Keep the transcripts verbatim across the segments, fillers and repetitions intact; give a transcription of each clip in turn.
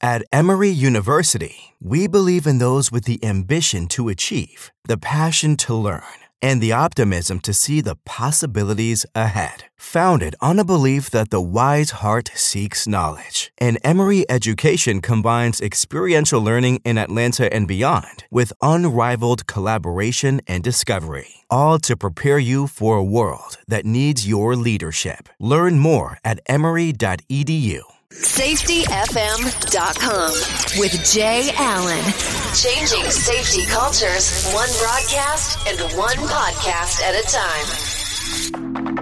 At Emory University, we believe in those with the ambition to achieve, the passion to learn, and the optimism to see the possibilities ahead. Founded on a belief that the wise heart seeks knowledge, and Emory education combines experiential learning in Atlanta and beyond with unrivaled collaboration and discovery, all to prepare you for a world that needs your leadership. Learn more at emory dot e d u. Safety F M dot com with Jay Allen. Changing safety cultures, one broadcast and one podcast at a time.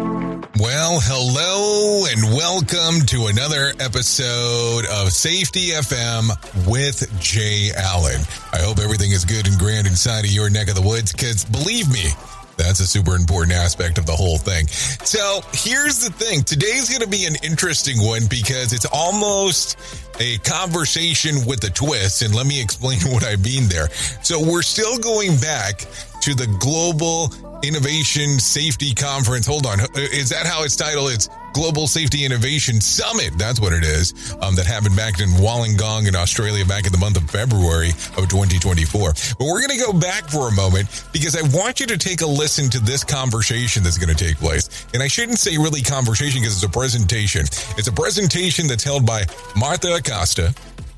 Well, hello and welcome to another episode of Safety F M with Jay Allen. I hope everything is good and grand inside of your neck of the woods, because believe me, that's a super important aspect of the whole thing. So here's the thing. Today's going to be an interesting one because it's almost a conversation with a twist. And let me explain what I mean there. So we're still going back to the Global Innovation Safety Conference. Hold on. Is that how its title is? Global Safety Innovation Summit. That's what it is. Um, that happened back in Wollongong in Australia back in the month of February of twenty twenty-four. But we're going to go back for a moment because I want you to take a listen to this conversation that's going to take place. And I shouldn't say really conversation because it's a presentation. It's a presentation that's held by Martha Acosta,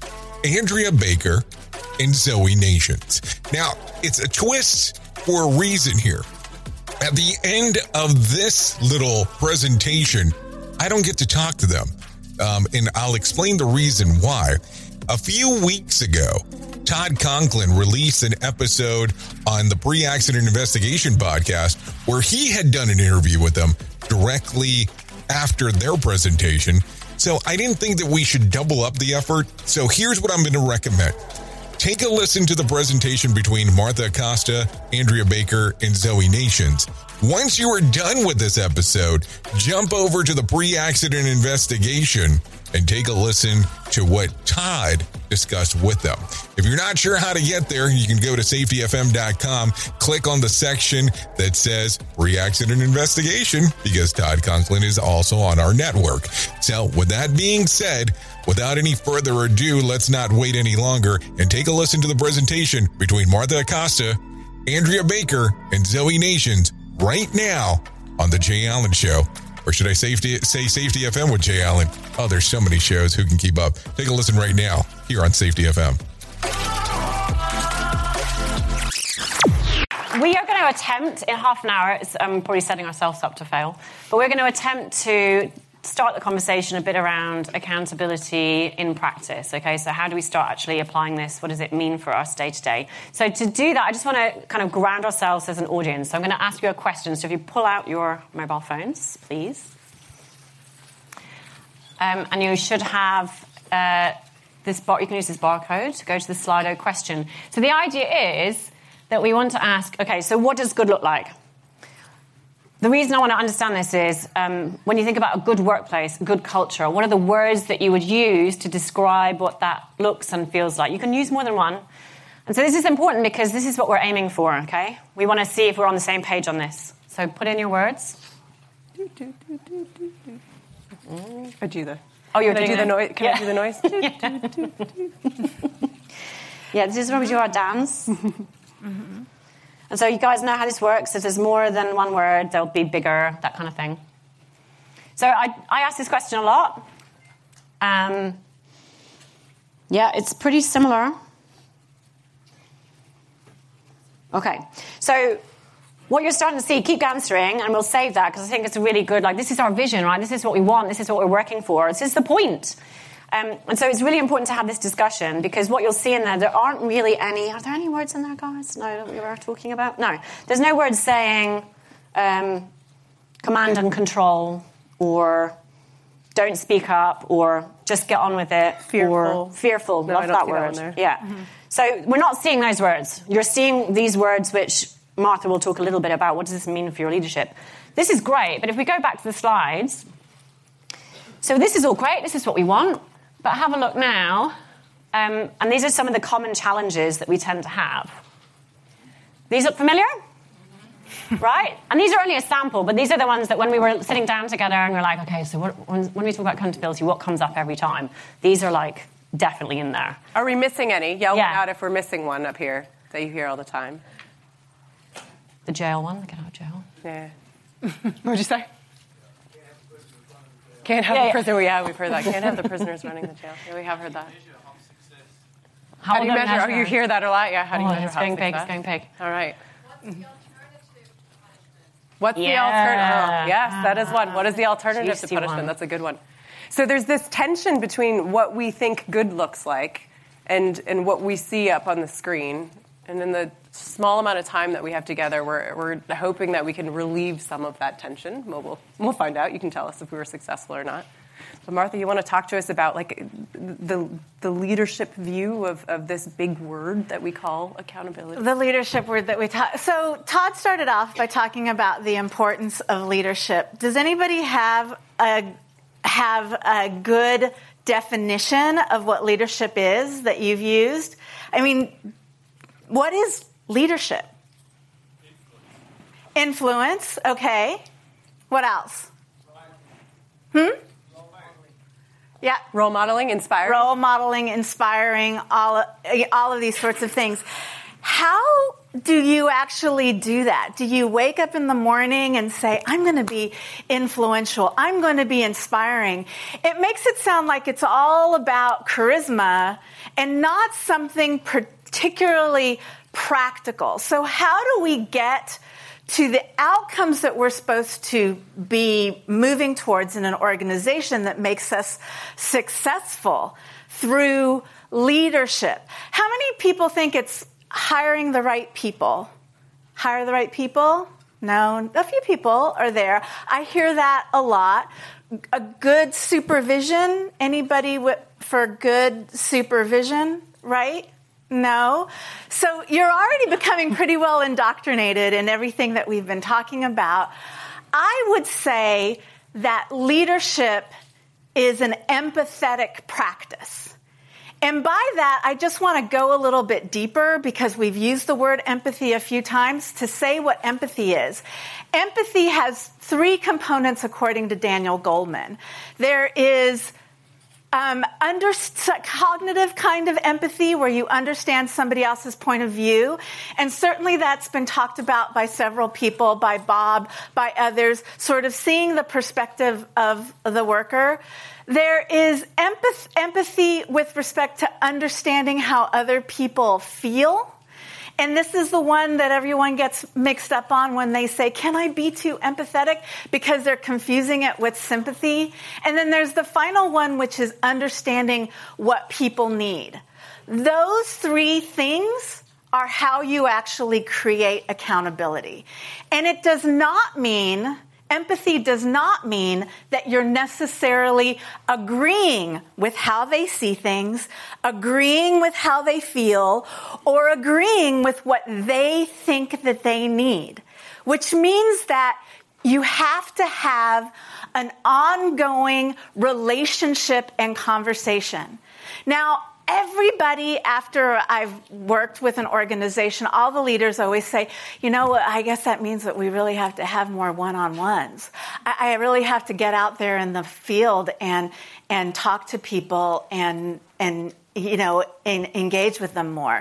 Andrea Baker, and Zoe Nations. Now, it's a twist for a reason here. At the end of this little presentation, I don't get to talk to them, um, and I'll explain the reason why. A few weeks ago, Todd Conklin released an episode on the Pre-Accident Investigation podcast where he had done an interview with them directly after their presentation. So I didn't think that we should double up the effort. So here's what I'm going to recommend. Take a listen to the presentation between Martha Acosta, Andrea Baker, and Zoe Nations. Once you are done with this episode, jump over to the Pre-Accident Investigation and take a listen to what Todd discussed with them. If you're not sure how to get there, you can go to safety f m dot com, click on the section that says Pre-Accident Investigation, because Todd Conklin is also on our network. So with that being said, without any further ado, let's not wait any longer and take a listen to the presentation between Martha Acosta, Andrea Baker, and Zoe Nations right now on The Jay Allen Show. Or should I safety, say Safety F M with Jay Allen? Oh, there's so many shows. Who can keep up? Take a listen right now here on Safety F M. We are going to attempt in half an hour, it's um, probably setting ourselves up to fail, but we're going to attempt to start the conversation a bit around accountability in practice, okay? So how do we start actually applying this? What does it mean for us day to day? So to do that, I just want to kind of ground ourselves as an audience. So I'm going to ask you a question. So if you pull out your mobile phones, please. Um, and you should have uh, this bar, you can use this barcode to go to the Slido question. So the idea is that we want to ask, okay, so what does good look like? The reason I want to understand this is um, when you think about a good workplace, good culture, what are the words that you would use to describe what that looks and feels like? You can use more than one. And so this is important because this is what we're aiming for, okay? We want to see if we're on the same page on this. So put in your words. Do, do, do, do, do, do. Mm. I do the. Oh, you're Can doing I do the that? noise? Can Yeah. I do the noise? Yeah. Do, do, do, do. Yeah, this is where we do our dance. Mm-hmm. And so you guys know how this works. If there's more than one word, they'll be bigger, that kind of thing. So I, I ask this question a lot. Um, yeah, it's pretty similar. Okay, so what you're starting to see, keep answering, and we'll save that because I think it's really good. Like, this is our vision, right? This is what we want. This is what we're working for. This is the point. Um, and so it's really important to have this discussion because what you'll see in there, there aren't really any... Are there any words in there, guys? No, that we were talking about? No. There's no words saying um, command and control or don't speak up or just get on with it. Fearful. Or fearful. No, Love I don't that see word. that one there. Yeah. Mm-hmm. So we're not seeing those words. You're seeing these words which Martha will talk a little bit about. What does this mean for your leadership? This is great, but if we go back to the slides... So this is all great. This is what we want. But have a look now, um, and these are some of the common challenges that we tend to have. These look familiar? Right? And these are only a sample, but these are the ones that when we were sitting down together and we're like, okay, so what, when, when we talk about accountability, what comes up every time? These are like definitely in there. Are we missing any? Yell Yeah. out if we're missing one up here that you hear all the time. The jail one, the get out of jail. Yeah. What'd you say? Can't have Yeah, the yeah. prisoner. Yeah, we've heard that. Can't have the prisoners running the jail. Yeah, we have heard that. How, How do you will measure? it Oh, you hear that a lot? Yeah. How do you Oh, measure it's how going big, success? it's going big. All right. What's the Yeah. alternative? Oh, yes, that is one. What is the alternative to Juicy punishment? one. That's a good one. So there's this tension between what we think good looks like and and what we see up on the screen. And in the small amount of time that we have together, we're we're hoping that we can relieve some of that tension. Well, we'll, we'll find out. You can tell us if we were successful or not. So Martha, you want to talk to us about like the the leadership view of, of this big word that we call accountability? The leadership word that we talk. So Todd started off by talking about the importance of leadership. Does anybody have a have a good definition of what leadership is that you've used? I mean, what is leadership? Influence. Influence. Okay. What else? Hmm? Yeah. Role modeling, inspiring. Role modeling, inspiring, all of, all of these sorts of things. How do you actually do that? Do you wake up in the morning and say, I'm going to be influential, I'm going to be inspiring? It makes it sound like it's all about charisma and not something particularly practical. So how do we get to the outcomes that we're supposed to be moving towards in an organization that makes us successful through leadership? How many people think it's hiring the right people? Hire the right people? No, a few people are there. I hear that a lot. A good supervision? Anybody w- for good supervision, right? No. So you're already becoming pretty well indoctrinated in everything that we've been talking about. I would say that leadership is an empathetic practice. And by that, I just want to go a little bit deeper because we've used the word empathy a few times to say what empathy is. Empathy has three components according to Daniel Goleman. There is Um, under cognitive kind of empathy where you understand somebody else's point of view. And certainly that's been talked about by several people, by Bob, by others, sort of seeing the perspective of the worker. There is empath- empathy with respect to understanding how other people feel. And this is the one that everyone gets mixed up on when they say, can I be too empathetic? Because they're confusing it with sympathy. And then there's the final one, which is understanding what people need. Those three things are how you actually create accountability. And it does not mean, empathy does not mean that you're necessarily agreeing with how they see things, agreeing with how they feel, or agreeing with what they think that they need, which means that you have to have an ongoing relationship and conversation. Now, everybody, after I've worked with an organization, all the leaders always say, you know, I guess that means that we really have to have more one-on-ones. I, I really have to get out there in the field and and talk to people and, and you know, and engage with them more.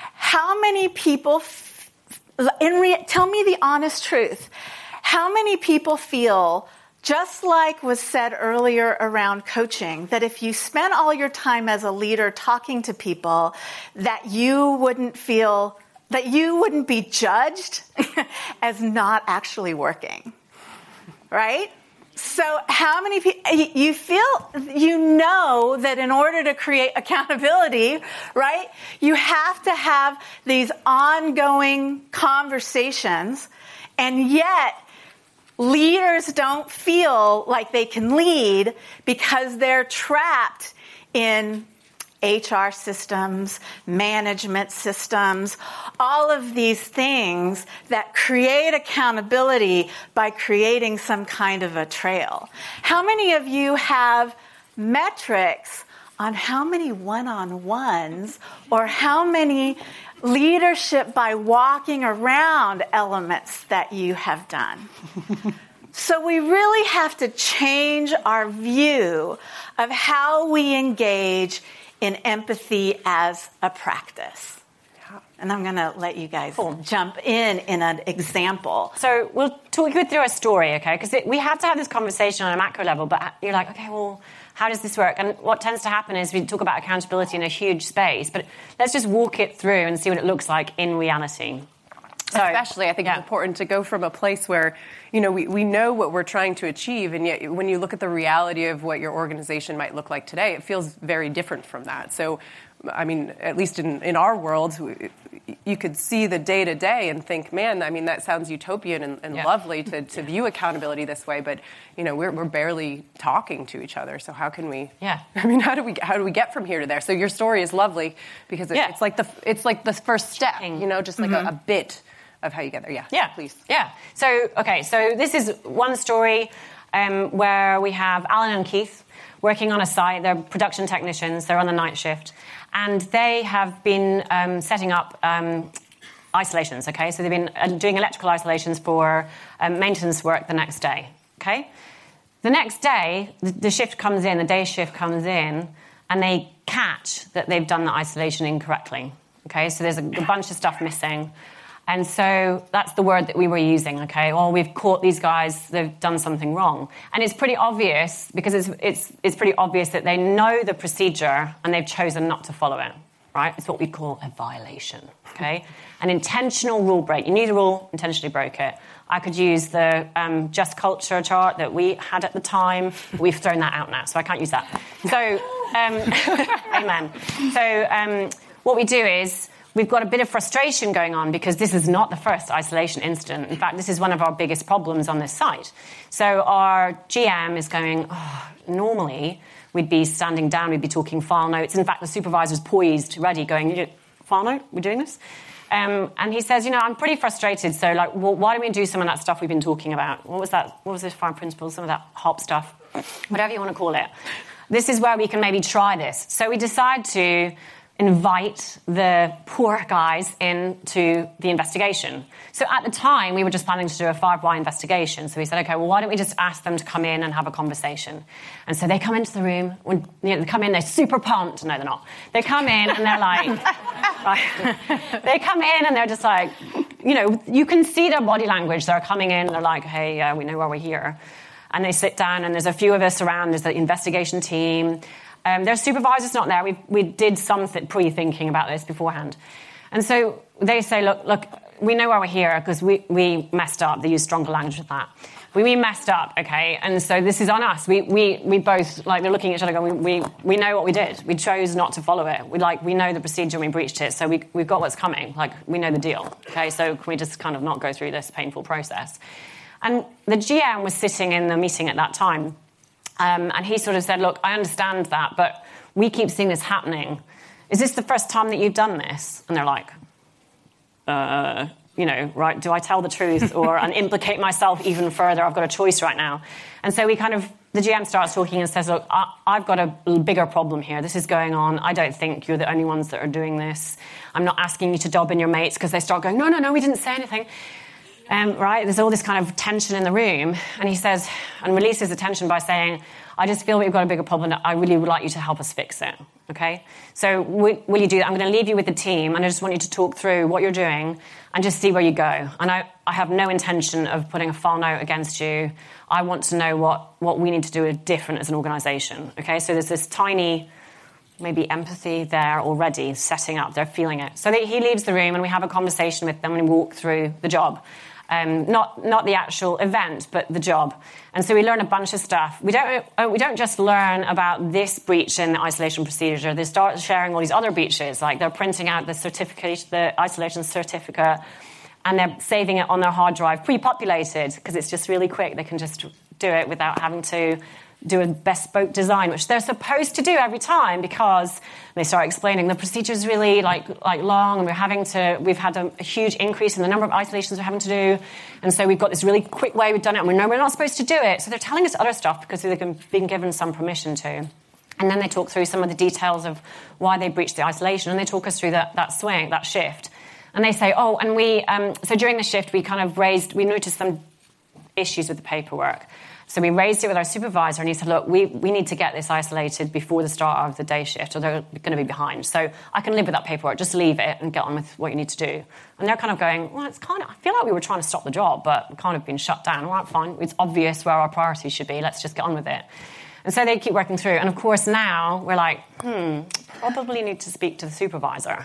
How many people, f- in re- tell me the honest truth, how many people feel, just like was said earlier around coaching, that if you spent all your time as a leader talking to people, that you wouldn't feel, that you wouldn't be judged as not actually working, right? So how many people, you feel, you know that in order to create accountability, right, you have to have these ongoing conversations, and yet leaders don't feel like they can lead because they're trapped in H R systems, management systems, all of these things that create accountability by creating some kind of a trail. How many of you have metrics on how many one-on-ones or how many leadership by walking around elements that you have done? So we really have to change our view of how we engage in empathy as a practice. And I'm going to let you guys cool. jump in in an example. So we'll talk you through a story, okay? Because we have to have this conversation on a macro level, but you're like, okay, well, how does this work? And what tends to happen is we talk about accountability in a huge space, but let's just walk it through and see what it looks like in reality. So, Especially, I think yeah. it's important to go from a place where, you know, we, we know what we're trying to achieve, and yet when you look at the reality of what your organization might look like today, it feels very different from that. So, I mean, at least in, in our world, you could see the day-to-day and think, man, I mean, that sounds utopian and, and yeah. lovely to, to view accountability this way, but, you know, we're, we're barely talking to each other, so how can we... Yeah. I mean, how do we how do we get from here to there? So your story is lovely because it, yeah. it's like the it's like the first step, you know, just like mm-hmm. a, a bit of how you get there. Yeah, yeah, please. Yeah. So, okay, so this is one story um, where we have Alan and Keith working on a site. They're production technicians. They're on the night shift. And they have been um, setting up um, isolations, okay? So they've been uh, doing electrical isolations for um, maintenance work the next day, okay? The next day, the, the shift comes in, the day shift comes in, and they catch that they've done the isolation incorrectly, okay? So there's a, a bunch of stuff missing. And so that's the word that we were using, okay? Well, we've caught these guys, they've done something wrong. And it's pretty obvious, because it's, it's, it's pretty obvious that they know the procedure and they've chosen not to follow it, right? It's what we call a violation, okay? An intentional rule break. You knew the rule, intentionally broke it. I could use the um, Just Culture chart that we had at the time. We've thrown that out now, so I can't use that. So, um, amen. So um, what we do is, we've got a bit of frustration going on because this is not the first isolation incident. In fact, this is one of our biggest problems on this site. So our G M is going, oh, normally we'd be standing down, we'd be talking file notes. In fact, the supervisor's poised, ready, going, file note, we're doing this? Um, and he says, you know, I'm pretty frustrated, so like, well, why don't we do some of that stuff we've been talking about? What was that? What was this fire principle? Some of that HOP stuff, whatever you want to call it. This is where we can maybe try this. So we decide to invite the poor guys into the investigation. So at the time, we were just planning to do a five-why investigation. So we said, okay, well, why don't we just ask them to come in and have a conversation? And so they come into the room. When you know, they come in, they're super pumped. No, they're not. They come in and they're like, right. They come in and they're just like, you know, you can see their body language. They're coming in and they're like, hey, uh, we know why we're here. And they sit down and there's a few of us around. There's the investigation team. Um, their supervisor's not there. We we did some th- pre-thinking about this beforehand. And so they say, look, look, we know why we're here because we, we messed up. They use stronger language with that. We, we messed up, okay? And so this is on us. We we we both, like, they're looking at each other going, we, we, we know what we did. We chose not to follow it. We, like, we know the procedure and we breached it. So we, we've got what's coming. Like, we know the deal, okay? So can we just kind of not go through this painful process? And the G M was sitting in the meeting at that time. Um, and he sort of said, look, I understand that, but we keep seeing this happening. Is this the first time that you've done this? And they're like, uh, you know, right, do I tell the truth or and implicate myself even further? I've got a choice right now. And so we kind of, the G M starts talking and says, look, I, I've got a bigger problem here. This is going on. I don't think you're the only ones that are doing this. I'm not asking you to dob in your mates, because they start going, no, no, no, we didn't say anything. Um, right, there's all this kind of tension in the room, and he says, and releases the tension by saying, I just feel we've got a bigger problem. I really would like you to help us fix it, okay? So will, will you do that? I'm going to leave you with the team, and I just want you to talk through what you're doing and just see where you go. And I, I have no intention of putting a file note against you. I want to know what, what we need to do different as an organisation, okay? So there's this tiny, maybe empathy there already setting up. They're feeling it. So they, he leaves the room, and we have a conversation with them, and we walk through the job. Um, not not the actual event, but the job. And so we learn a bunch of stuff. We don't uh, we don't just learn about this breach in the isolation procedure. They start sharing all these other breaches, like they're printing out the certificate, the isolation certificate, and they're saving it on their hard drive, pre-populated, because it's just really quick. They can just do it without having to do a bespoke design, which they're supposed to do every time, because they start explaining the procedure is really like like long, and we're having to we've had a, a huge increase in the number of isolations we're having to do, and so we've got this really quick way we've done it, and we know we're not supposed to do it. So they're telling us other stuff because they've been given some permission to. And then they talk through some of the details of why they breached the isolation, and they talk us through that that swing, that shift. And they say, oh, and we um, so during the shift we kind of raised, we noticed some issues with the paperwork. So we raised it with our supervisor, and he said, look, we, we need to get this isolated before the start of the day shift, or they're going to be behind. So I can live with that paperwork. Just leave it and get on with what you need to do. And they're kind of going, well, it's kind of, I feel like we were trying to stop the job, but we've kind of been shut down. All right, fine. It's obvious where our priorities should be. Let's just get on with it. And so they keep working through. And, of course, now we're like, hmm, probably need to speak to the supervisor.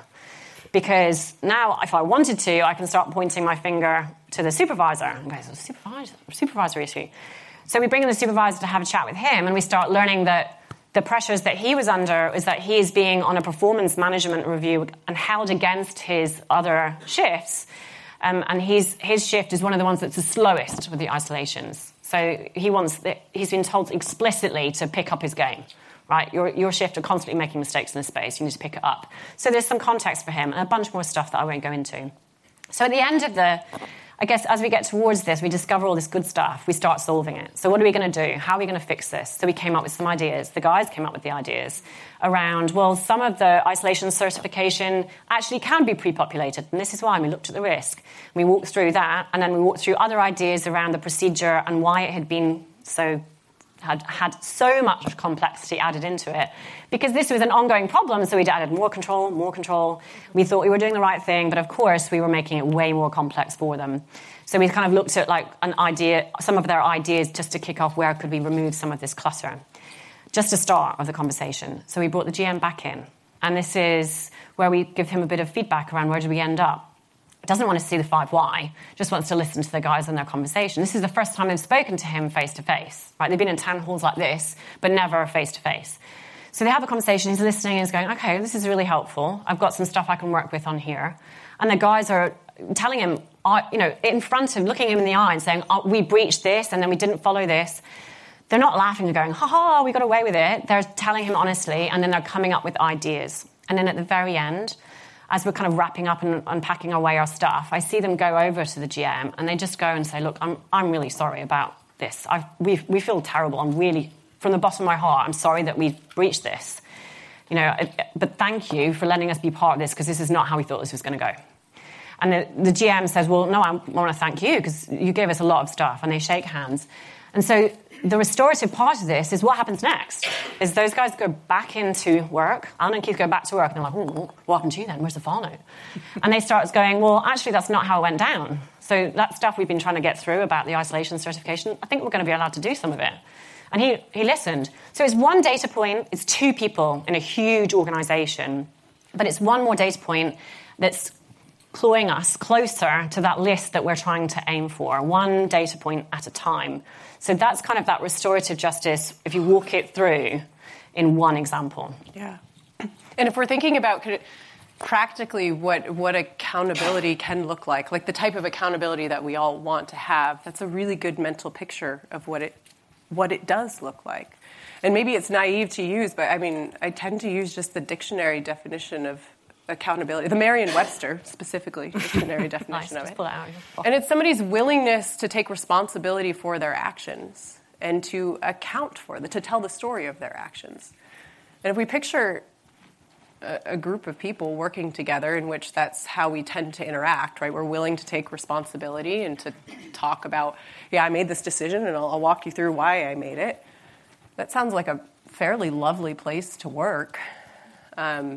Because now, if I wanted to, I can start pointing my finger to the supervisor. And go, supervisor, supervisor issue. So we bring in the supervisor to have a chat with him, and we start learning that the pressures that he was under is that he is being on a performance management review and held against his other shifts. Um, and his, his shift is one of the ones that's the slowest with the isolations. So he wants, the, he's been told explicitly to pick up his game. Right, your your shift are constantly making mistakes in the space. You need to pick it up. So there's some context for him and a bunch more stuff that I won't go into. So at the end of the, I guess as we get towards this, we discover all this good stuff. We start solving it. So what are we going to do? How are we going to fix this? So we came up with some ideas. The guys came up with the ideas around, well, some of the isolation certification actually can be pre-populated. And this is why we looked at the risk. We walked through that, and then we walked through other ideas around the procedure and why it had been so had had so much complexity added into it, because this was an ongoing problem, so we'd added more control, more control. We thought we were doing the right thing, but of course we were making it way more complex for them. So we kind of looked at like an idea, some of their ideas, just to kick off where could we remove some of this clutter. Just a start of the conversation. So we brought the G M back in, and this is where we give him a bit of feedback around where did we end up. Doesn't want to see the five why, just wants to listen to the guys and their conversation. This is the first time they've spoken to him face-to-face, right? They've been in town halls like this, but never face-to-face. So they have a conversation, he's listening and he's going, okay, this is really helpful. I've got some stuff I can work with on here. And the guys are telling him, you know, in front of him, looking him in the eye and saying, oh, we breached this and then we didn't follow this. They're not laughing and going, ha-ha, we got away with it. They're telling him honestly, and then they're coming up with ideas. And then at the very end, as we're kind of wrapping up and unpacking away our stuff, I see them go over to the G M and they just go and say, look, I'm I'm really sorry about this. I've, we we feel terrible. I'm really, from the bottom of my heart, I'm sorry that we've breached this. You know, but thank you for letting us be part of this, because this is not how we thought this was going to go. And the, the G M says, well, no, I want to thank you because you gave us a lot of stuff. And they shake hands. And so the restorative part of this is what happens next, is those guys go back into work. Alan and Keith go back to work, and they're like, oh, what happened to you then? Where's the file note? And they start going, well, actually, that's not how it went down. So that stuff we've been trying to get through about the isolation certification, I think we're going to be allowed to do some of it. And he, he listened. So it's one data point. It's two people in a huge organisation. But it's one more data point that's clawing us closer to that list that we're trying to aim for, one data point at a time. So that's kind of that restorative justice, if you walk it through in one example. Yeah. And if we're thinking about practically what, what accountability can look like, like the type of accountability that we all want to have, that's a really good mental picture of what it what it does look like. And maybe it's naive to use, but I mean, I tend to use just the dictionary definition of accountability, the Merriam-Webster specifically dictionary definition nice, of it. Pull it out. And it's somebody's willingness to take responsibility for their actions and to account for them, to tell the story of their actions. And if we picture a, a group of people working together in which that's how we tend to interact, right? We're willing to take responsibility and to talk about, yeah, I made this decision and I'll, I'll walk you through why I made it. That sounds like a fairly lovely place to work. Um,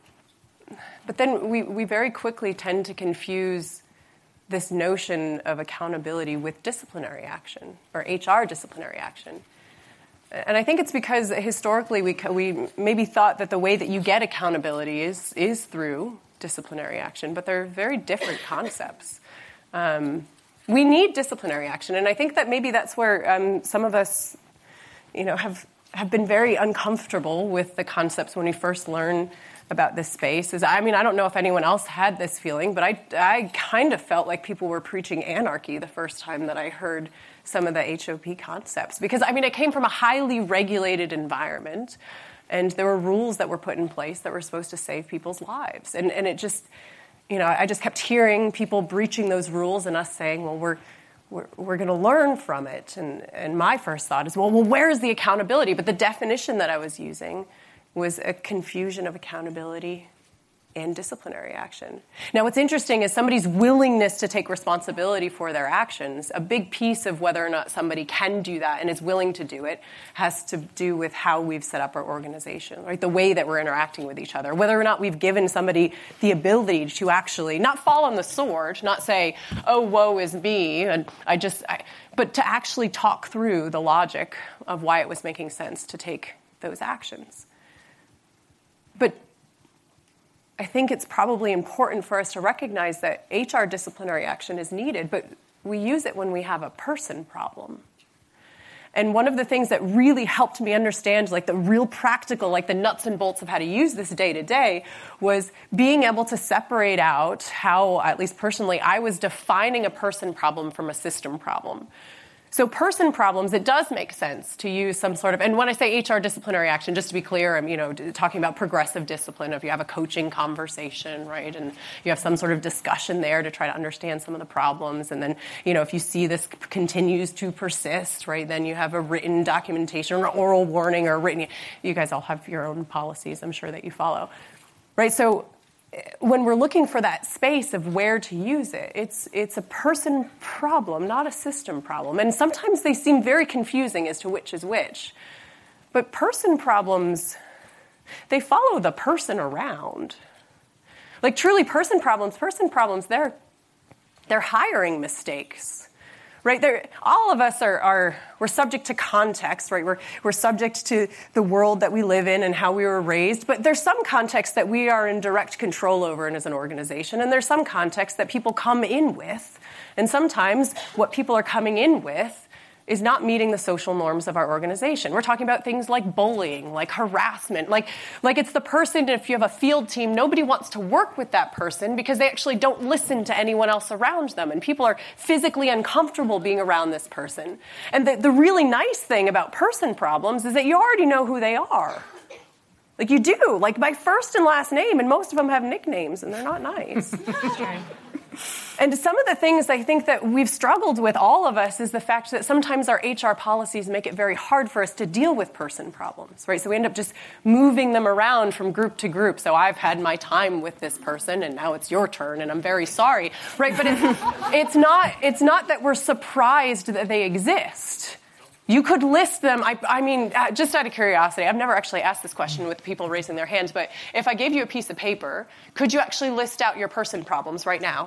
But then we, we very quickly tend to confuse this notion of accountability with disciplinary action, or H R disciplinary action. And I think it's because historically we we maybe thought that the way that you get accountability is is through disciplinary action, but they're very different concepts. Um, we need disciplinary action, and I think that maybe that's where um, some of us, you know, have have been very uncomfortable with the concepts when we first learn about this space. Is I mean, I don't know if anyone else had this feeling, but I, I kind of felt like people were preaching anarchy the first time that I heard some of the H O P concepts. Because, I mean, it came from a highly regulated environment, and there were rules that were put in place that were supposed to save people's lives. And, and it just, you know, I just kept hearing people breaching those rules and us saying, well, we're we're, we're going to learn from it. And, and my first thought is, well, well, where is the accountability? But the definition that I was using was a confusion of accountability and disciplinary action. Now, what's interesting is somebody's willingness to take responsibility for their actions. A big piece of whether or not somebody can do that and is willing to do it has to do with how we've set up our organization, right? The way that we're interacting with each other, whether or not we've given somebody the ability to actually not fall on the sword, not say, oh, woe is me, and I just, I, but to actually talk through the logic of why it was making sense to take those actions. But I think it's probably important for us to recognize that H R disciplinary action is needed, but we use it when we have a person problem. And one of the things that really helped me understand, like the real practical, like the nuts and bolts of how to use this day to day, was being able to separate out how, at least personally, I was defining a person problem from a system problem. So person problems, it does make sense to use some sort of, and when I say H R disciplinary action, just to be clear, I'm, you know, talking about progressive discipline. If you have a coaching conversation, right, and you have some sort of discussion there to try to understand some of the problems, and then, you know, if you see this continues to persist, right, then you have a written documentation or oral warning or written, you guys all have your own policies, I'm sure, that you follow, right? So when we're looking for that space of where to use it, it's it's a person problem, not a system problem. And sometimes they seem very confusing as to which is which. But person problems, they follow the person around. Like truly person problems, person problems, they're they're hiring mistakes. Right, there, all of us are, are we're subject to context, right? We're we're subject to the world that we live in and how we were raised. But there's some context that we are in direct control over and as an organization, and there's some context that people come in with. And sometimes what people are coming in with is not meeting the social norms of our organization. We're talking about things like bullying, like harassment, like, like it's the person, if you have a field team, nobody wants to work with that person because they actually don't listen to anyone else around them, and people are physically uncomfortable being around this person. And the, the really nice thing about person problems is that you already know who they are. Like you do, like my first and last name, and most of them have nicknames, and they're not nice. And some of the things I think that we've struggled with, all of us, is the fact that sometimes our H R policies make it very hard for us to deal with person problems, right? So we end up just moving them around from group to group. So I've had my time with this person, and now it's your turn, and I'm very sorry, right? But it's, it's not, it's not that we're surprised that they exist. You could list them. I, I mean, uh, just out of curiosity, I've never actually asked this question with people raising their hands, but if I gave you a piece of paper, could you actually list out your person problems right now?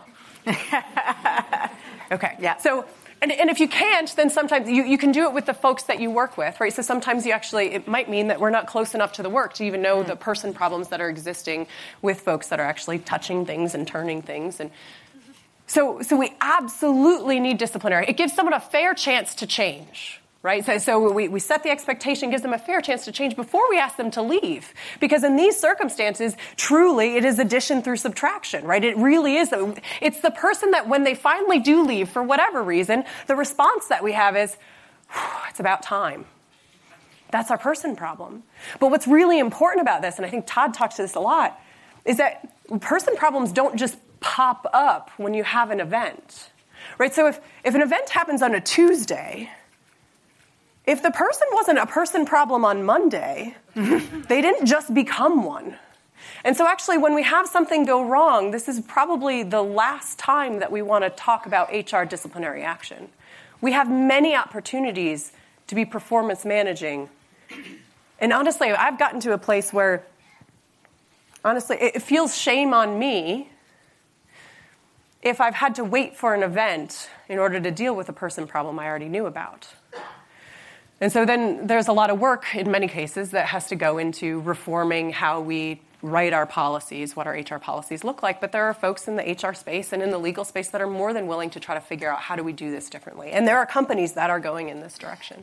Okay. Yeah. So, and, and if you can't, then sometimes you, you can do it with the folks that you work with, right? So sometimes you actually, it might mean that we're not close enough to the work to even know mm. the person problems that are existing with folks that are actually touching things and turning things. And so, so we absolutely need disciplinary. It gives someone a fair chance to change. Right? So, so we, we set the expectation, gives them a fair chance to change before we ask them to leave. Because in these circumstances, truly, it is addition through subtraction, right? It really is. It's the person that when they finally do leave, for whatever reason, the response that we have is, it's about time. That's our person problem. But what's really important about this, and I think Todd talks to this a lot, is that person problems don't just pop up when you have an event. Right? So if, if an event happens on a Tuesday, if the person wasn't a person problem on Monday, they didn't just become one. And so actually when we have something go wrong, this is probably the last time that we want to talk about H R disciplinary action. We have many opportunities to be performance managing. And honestly, I've gotten to a place where, honestly, it feels shame on me if I've had to wait for an event in order to deal with a person problem I already knew about. And so then there's a lot of work in many cases that has to go into reforming how we write our policies, what our H R policies look like. But there are folks in the H R space and in the legal space that are more than willing to try to figure out how do we do this differently. And there are companies that are going in this direction.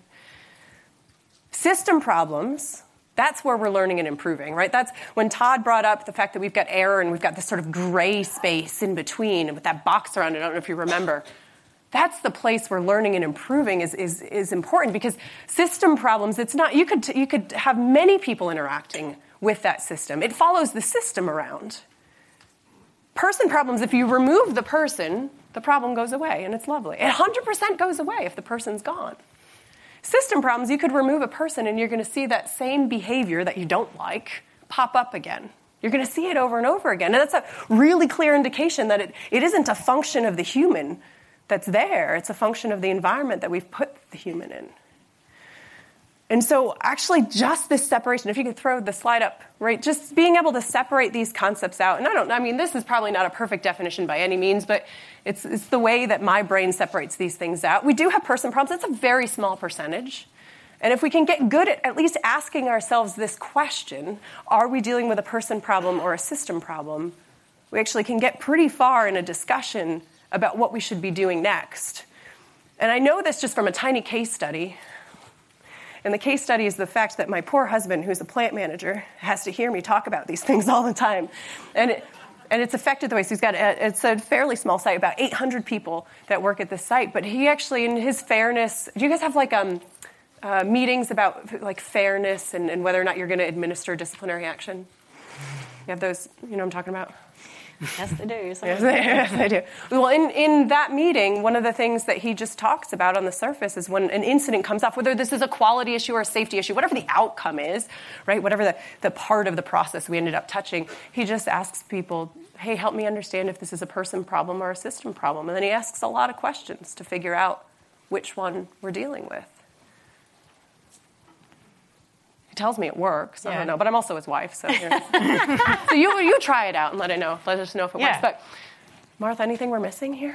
System problems, that's where we're learning and improving, right? That's when Todd brought up the fact that we've got error and we've got this sort of gray space in between and with that box around it. I don't know if you remember. That's the place where learning and improving is, is, is important, because system problems, it's not, you could, you could have many people interacting with that system. It follows the system around. Person problems, if you remove the person, the problem goes away, and it's lovely. It one hundred percent goes away if the person's gone. System problems, you could remove a person, and you're going to see that same behavior that you don't like pop up again. You're going to see it over and over again. And that's a really clear indication that it, it isn't a function of the human that's there. It's a function of the environment that we've put the human in. And so actually just this separation, if you could throw the slide up, right, just being able to separate these concepts out. And I don't, I mean, this is probably not a perfect definition by any means, but it's, it's the way that my brain separates these things out. We do have person problems. It's a very small percentage. And if we can get good at at least asking ourselves this question, are we dealing with a person problem or a system problem, we actually can get pretty far in a discussion about what we should be doing next. And I know this just from a tiny case study. And the case study is the fact that my poor husband, who's a plant manager, has to hear me talk about these things all the time. And it, and it's affected the way, so he's got, a, it's a fairly small site, about eight hundred people that work at this site. But he actually, in his fairness, do you guys have like um, uh, meetings about like fairness and, and whether or not you're going to administer disciplinary action? You have those, you know what I'm talking about? Yes, they do. Yes, they, yes, they do. Well, in, in that meeting, one of the things that he just talks about on the surface is when an incident comes up, whether this is a quality issue or a safety issue, whatever the outcome is, right, whatever the, the part of the process we ended up touching, he just asks people, hey, help me understand if this is a person problem or a system problem. And then he asks a lot of questions to figure out which one we're dealing with. He tells me it works. Yeah. I don't know, but I'm also his wife, so, you know. So you you try it out and let it know. Let us know if it yeah. works. But Martha, anything we're missing here?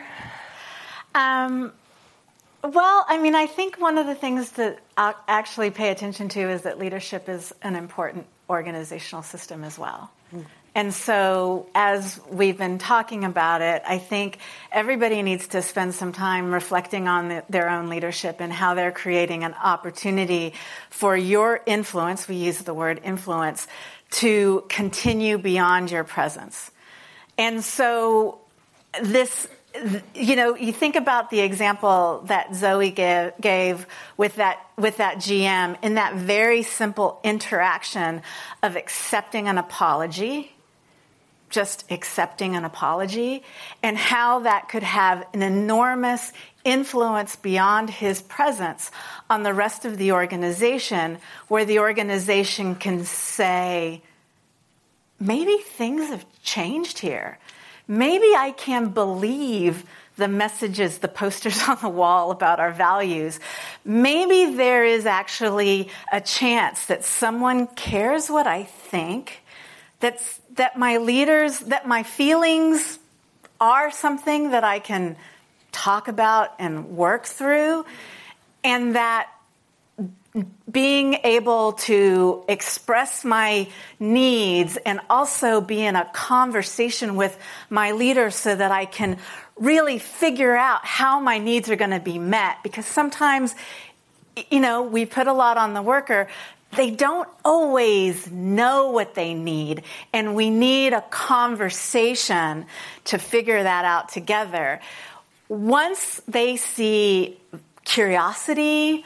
Um, well, I mean, I think one of the things to actually pay attention to is that leadership is an important organizational system as well. Mm. And so as we've been talking about it, I think everybody needs to spend some time reflecting on the, their own leadership and how they're creating an opportunity for your influence, we use the word influence, to continue beyond your presence. And so this, you know, you think about the example that Zoe gave, gave with that with that G M in that very simple interaction of accepting an apology, just accepting an apology, and how that could have an enormous influence beyond his presence on the rest of the organization, where the organization can say, maybe things have changed here. Maybe I can believe the messages, the posters on the wall about our values. Maybe there is actually a chance that someone cares what I think, that's, that my leaders, that my feelings are something that I can talk about and work through, and that being able to express my needs and also be in a conversation with my leaders so that I can really figure out how my needs are going to be met. Because sometimes, you know, we put a lot on the worker. They don't always know what they need, and we need a conversation to figure that out together. Once they see curiosity,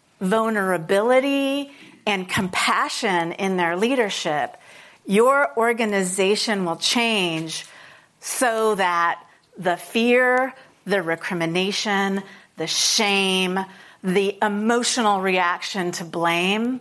vulnerability, and compassion in their leadership, your organization will change so that the fear, the recrimination, the shame, the emotional reaction to blame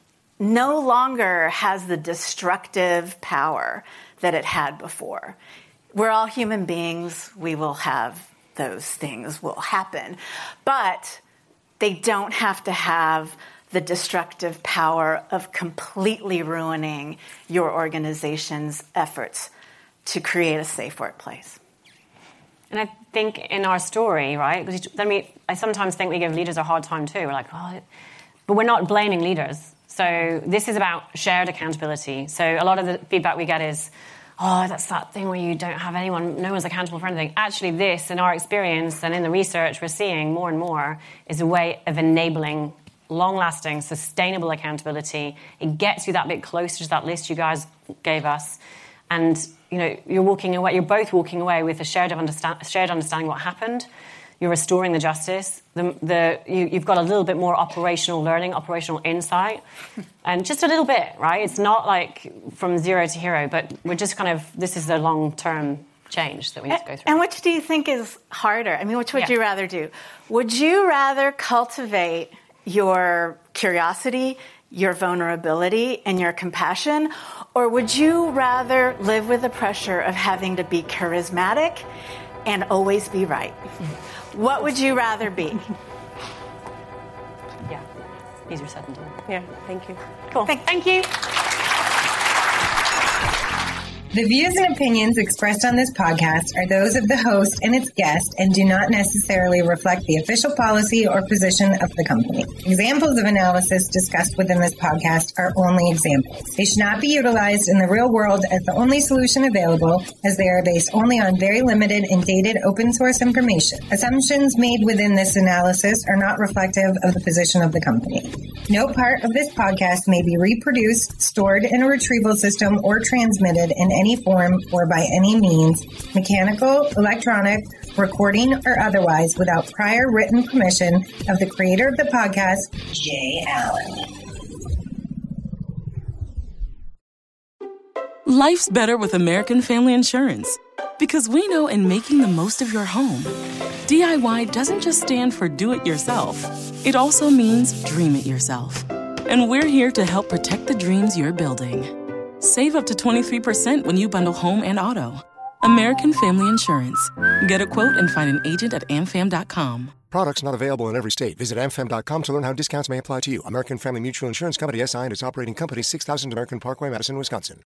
no longer has the destructive power that it had before. We're all human beings. We will have those things will happen. But they don't have to have the destructive power of completely ruining your organization's efforts to create a safe workplace. And I think in our story, right, because I mean, I sometimes think we give leaders a hard time too. We're like, oh, but we're not blaming leaders. So this is about shared accountability. So a lot of the feedback we get is, oh, that's that thing where you don't have anyone, no one's accountable for anything. Actually, this, in our experience and in the research we're seeing more and more, is a way of enabling long-lasting, sustainable accountability. It gets you that bit closer to that list you guys gave us. And, you know, you're walking away, you're both walking away with a shared, of understand, shared understanding what happened. You're restoring the justice. The, the, you, you've got a little bit more operational learning, operational insight, and just a little bit, right? It's not like from zero to hero, but we're just kind of, this is a long-term change that we need to go through. And which do you think is harder? I mean, which would yeah. you rather do? Would you rather cultivate your curiosity, your vulnerability and your compassion? Or would you rather live with the pressure of having to be charismatic and always be right? What would you rather be? Yeah, easier said than done. Yeah, thank you. Cool. Thank, thank you. The views and opinions expressed on this podcast are those of the host and its guest and do not necessarily reflect the official policy or position of the company. Examples of analysis discussed within this podcast are only examples. They should not be utilized in the real world as the only solution available, as they are based only on very limited and dated open source information. Assumptions made within this analysis are not reflective of the position of the company. No part of this podcast may be reproduced, stored in a retrieval system, or transmitted in any form or by any means, mechanical, electronic, recording, or otherwise, without prior written permission of the creator of the podcast, Jay Allen. Life's better with American Family Insurance because we know in making the most of your home, D I Y doesn't just stand for do it yourself. It also means dream it yourself. And we're here to help protect the dreams you're building. Save up to twenty-three percent when you bundle home and auto. American Family Insurance. Get a quote and find an agent at amfam dot com. Products not available in every state. Visit amfam dot com to learn how discounts may apply to you. American Family Mutual Insurance Company, S I and its operating company, six thousand American Parkway, Madison, Wisconsin.